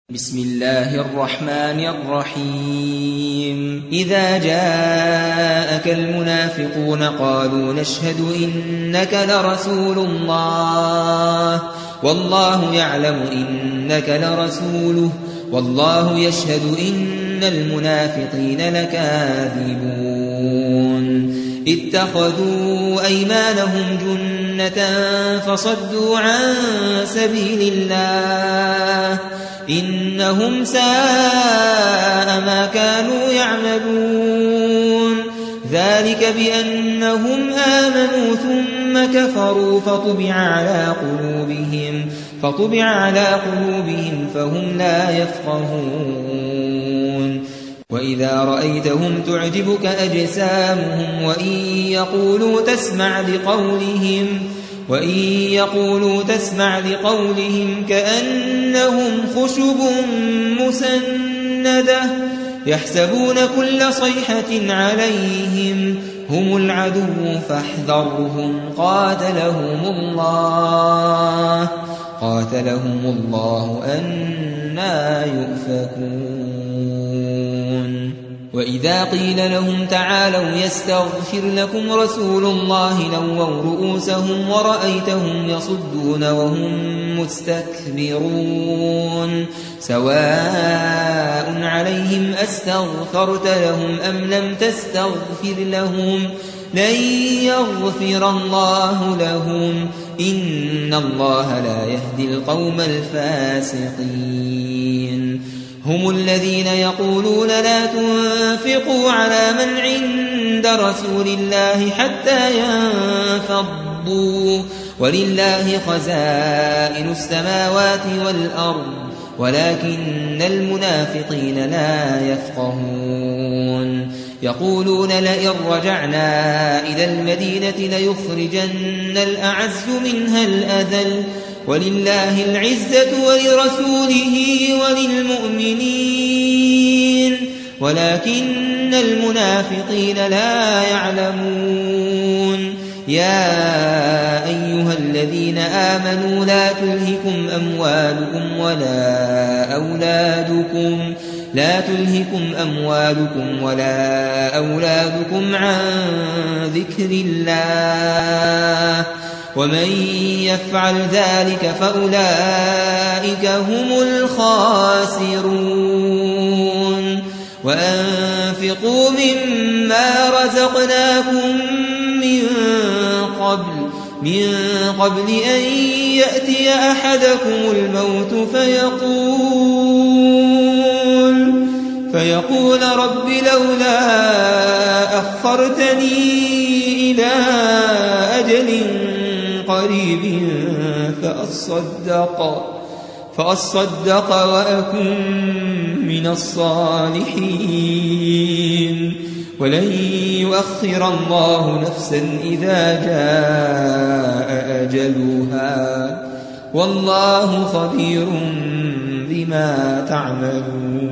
بسم الله الرحمن الرحيم إذا جاءك المنافقون قالوا نشهد إنك لرسول الله والله يعلم إنك لرسوله والله يشهد إن المنافقين لكاذبون اتخذوا أيمانهم جنة فصدوا عن سبيل الله إنهم ساء ما كانوا يعملون ذلك بأنهم آمنوا ثم كفروا فطبع على قلوبهم فهم لا يفقهون وإذا رأيتهم تعجبك أجسامهم وإن يقولوا تسمع لقولهم كأنهم خشب مسندة يحسبون كل صيحة عليهم هم العدو فاحذرهم قاتلهم الله أنى يؤفكون وإذا قيل لهم تعالوا يستغفر لكم رسول الله لووا رؤوسهم ورأيتهم يصدون وهم مستكبرون سواء عليهم أستغفرت لهم أم لم تستغفر لهم لن يغفر الله لهم إن الله لا يهدي القوم الفاسقين هم الذين يقولون لا تنفقوا على من عند رسول الله حتى ينفضوا ولله خزائن السماوات والأرض ولكن المنافقين لا يفقهون يقولون لئن رجعنا إلى المدينة ليخرجن الأعز منها الأذل ولله العزة ولرسوله وللمؤمنين ولكن المنافقين لا يعلمون يا أيها الذين آمنوا لا تلهكم أموالكم ولا أولادكم عن ذكر الله ومن يفعل ذلك فأولئك هم الخاسرون وأنفقوا مما رزقناكم من قبل أن يأتي أحدكم الموت فيقول رب لولا أخرتني إلى أجل قريب فأصدق وأكن من الصالحين ولن يؤخر الله نفسا إذا جاء أجلها والله خبير بما تعملون